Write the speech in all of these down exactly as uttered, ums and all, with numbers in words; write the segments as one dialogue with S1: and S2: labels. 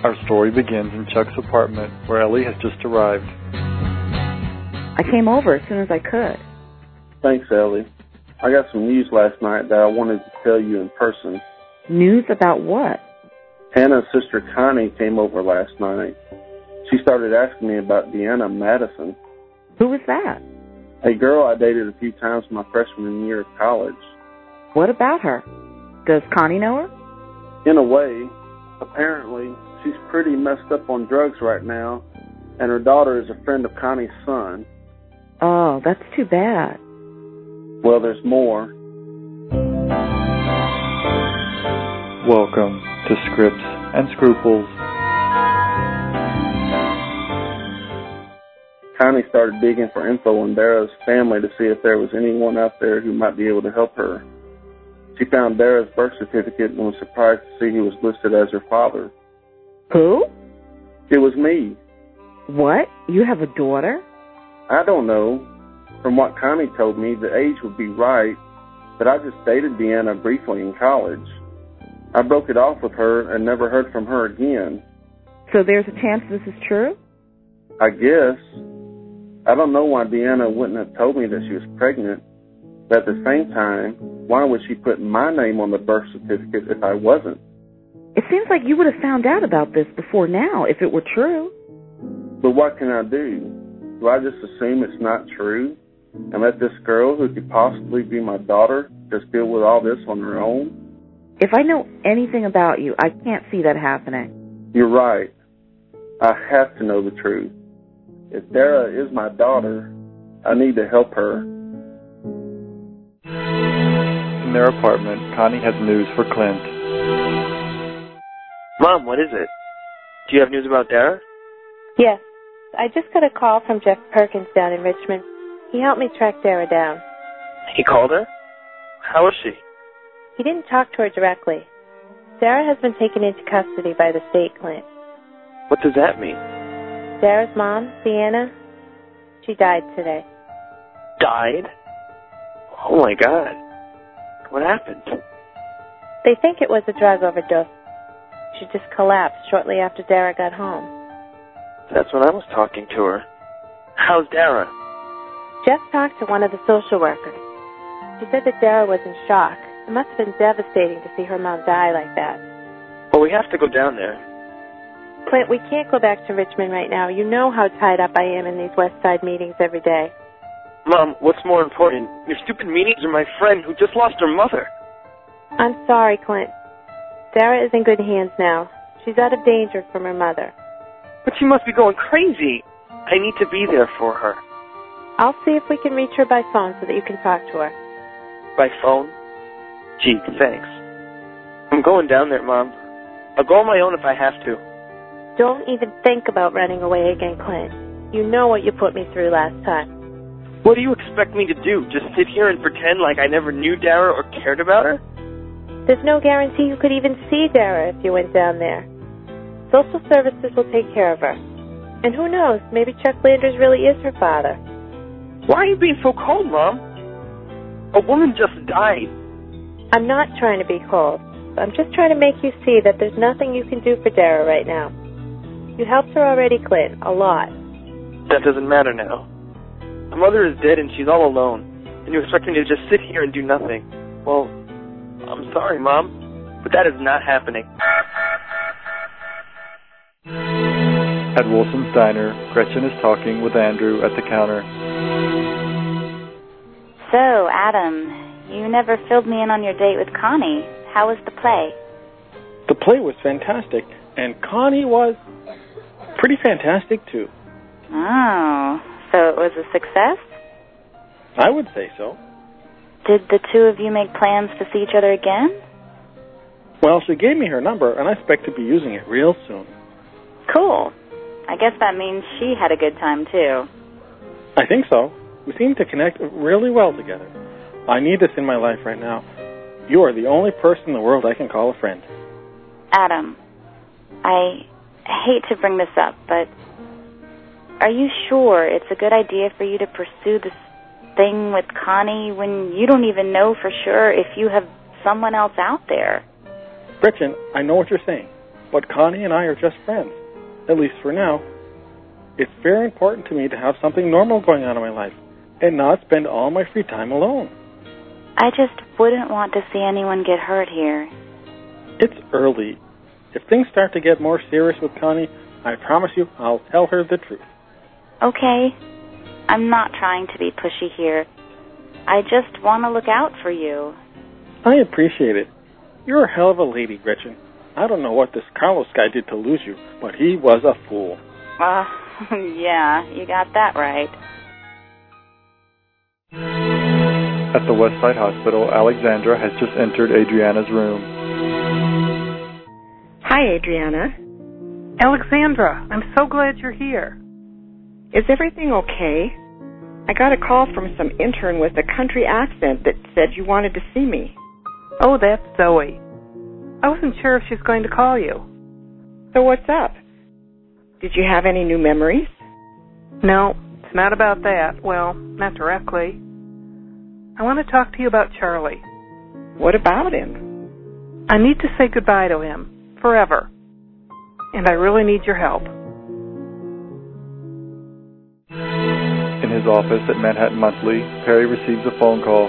S1: Our story begins in Chuck's apartment, where Ellie has just arrived.
S2: I came over as soon as I could.
S3: Thanks, Ellie. I got some news last night that I wanted to tell you in person.
S2: News about what?
S3: Hannah's sister Connie came over last night. She started asking me about Deanna Madison.
S2: Who was that?
S3: A girl I dated a few times my freshman year of college.
S2: What about her? Does Connie know her?
S3: In a way. Apparently, she's pretty messed up on drugs right now, and her daughter is a friend of Connie's son.
S2: Oh, that's too bad.
S3: Well, there's more.
S1: Welcome to Scripts and Scruples.
S3: Connie started digging for info on Dara's family to see if there was anyone out there who might be able to help her. She found Dara's birth certificate and was surprised to see he was listed as her father.
S2: Who?
S3: It was me.
S2: What? You have a daughter?
S3: I don't know. From what Connie told me, the age would be right, but I just dated Deanna briefly in college. I broke it off with her and never heard from her again.
S2: So there's a chance this is true?
S3: I guess. I don't know why Deanna wouldn't have told me that she was pregnant, but at the same time, why would she put my name on the birth certificate if I wasn't?
S2: It seems like you would have found out about this before now, if it were true.
S3: But what can I do? Do I just assume it's not true and let this girl, who could possibly be my daughter, just deal with all this on her own?
S2: If I know anything about you, I can't see that happening.
S3: You're right. I have to know the truth. If Dara is my daughter, I need to help her.
S1: In their apartment, Connie has news for Clint.
S4: Mom, what is it? Do you have news about Dara?
S5: Yes. I just got a call from Jeff Perkins down in Richmond. He helped me track Dara down.
S4: He called her? How is she?
S5: He didn't talk to her directly. Dara has been taken into custody by the state, Clint.
S4: What does that mean?
S5: Dara's mom, Deanna, she died today.
S4: Died? Oh my God. What happened?
S5: They think it was a drug overdose. She just collapsed shortly after Dara got home.
S4: That's when I was talking to her. How's Dara?
S5: Jeff talked to one of the social workers. She said that Dara was in shock. It must have been devastating to see her mom die like that.
S4: Well, we have to go down there.
S5: Clint, we can't go back to Richmond right now. You know how tied up I am in these West Side meetings every day.
S4: Mom, what's more important? Your stupid meetings or my friend who just lost her mother?
S5: I'm sorry, Clint. Dara is in good hands now. She's out of danger from her mother.
S4: But she must be going crazy. I need to be there for her.
S5: I'll see if we can reach her by phone so that you can talk to her.
S4: By phone? Gee, thanks. I'm going down there, Mom. I'll go on my own if I have to.
S5: Don't even think about running away again, Clint. You know what you put me through last time.
S4: What do you expect me to do? Just sit here and pretend like I never knew Dara or cared about her?
S5: There's no guarantee you could even see Dara if you went down there. Social services will take care of her. And who knows, maybe Chuck Landers really is her father.
S4: Why are you being so cold, Mom? A woman just died.
S5: I'm not trying to be cold. I'm just trying to make you see that there's nothing you can do for Dara right now. You helped her already, Clint, a lot.
S4: That doesn't matter now. My mother is dead and she's all alone. And you expect me to just sit here and do nothing. Well, I'm sorry, Mom, but that is not happening.
S1: At Wilson's Diner, Gretchen is talking with Andrew at the counter.
S6: So, Adam, you never filled me in on your date with Connie. How was the play?
S7: The play was fantastic, and Connie was pretty fantastic, too.
S6: Oh, so it was a success?
S7: I would say so.
S6: Did the two of you make plans to see each other again?
S7: Well, she gave me her number, and I expect to be using it real soon.
S6: Cool. I guess that means she had a good time, too.
S7: I think so. We seem to connect really well together. I need this in my life right now. You are the only person in the world I can call a friend.
S6: Adam, I hate to bring this up, but are you sure it's a good idea for you to pursue this thing with Connie when you don't even know for sure if you have someone else out there?
S7: Gretchen, I know what you're saying, but Connie and I are just friends, at least for now. It's very important to me to have something normal going on in my life and not spend all my free time alone.
S6: I just wouldn't want to see anyone get hurt here.
S7: It's early. If things start to get more serious with Connie, I promise you I'll tell her the truth.
S6: Okay. I'm not trying to be pushy here. I just want to look out for you.
S7: I appreciate it. You're a hell of a lady, Gretchen. I don't know what this Carlos guy did to lose you, but he was a fool.
S6: Uh, yeah, you got that right.
S1: At the Westside Hospital, Alexandra has just entered Adriana's room.
S8: Hi, Adriana.
S9: Alexandra, I'm so glad you're here.
S8: Is everything okay? I got a call from some intern with a country accent that said you wanted to see me.
S9: Oh, that's Zoe. I wasn't sure if she's going to call you.
S8: So what's up? Did you have any new memories?
S9: No, it's not about that. Well, not directly. I want to talk to you about Charlie.
S8: What about him?
S9: I need to say goodbye to him, forever. And I really need your help.
S1: In his office at Manhattan Monthly, Perry receives a phone call.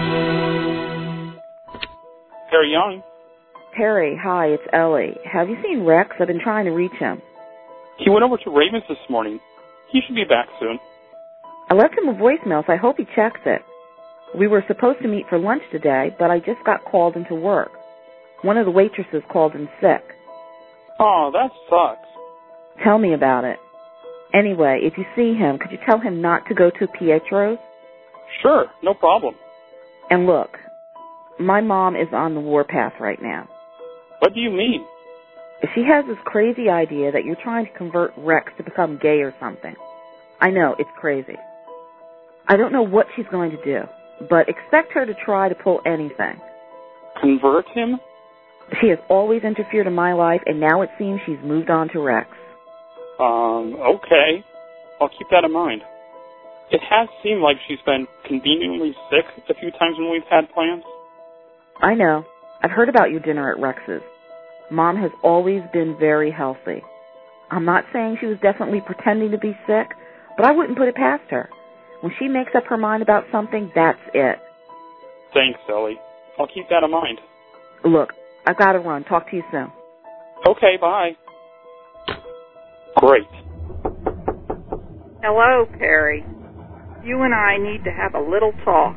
S10: Perry Young.
S2: Perry, hi, it's Ellie. Have you seen Rex? I've been trying to reach him.
S10: He went over to Ravens this morning. He should be back soon.
S2: I left him a voicemail, so I hope he checks it. We were supposed to meet for lunch today, but I just got called into work. One of the waitresses called in sick.
S10: Oh, that sucks.
S2: Tell me about it. Anyway, if you see him, could you tell him not to go to Pietro's?
S10: Sure, no problem.
S2: And look, my mom is on the warpath right now.
S10: What do you mean?
S2: She has this crazy idea that you're trying to convert Rex to become gay or something. I know, it's crazy. I don't know what she's going to do, but expect her to try to pull anything.
S10: Convert him?
S2: She has always interfered in my life, and now it seems she's moved on to Rex.
S10: Um, okay. I'll keep that in mind. It has seemed like she's been conveniently sick a few times when we've had plans.
S2: I know. I've heard about your dinner at Rex's. Mom has always been very healthy. I'm not saying she was definitely pretending to be sick, but I wouldn't put it past her. When she makes up her mind about something, that's it.
S10: Thanks, Ellie. I'll keep that in mind.
S2: Look, I've got to run. Talk to you soon.
S10: Okay, bye. Great.
S11: Hello, Perry. You and I need to have a little talk.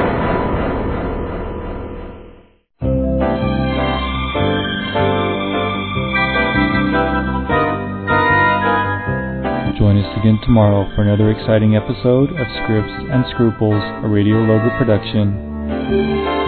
S12: Join us again tomorrow for another exciting episode of Scripts and Scruples, a Radio Logo production.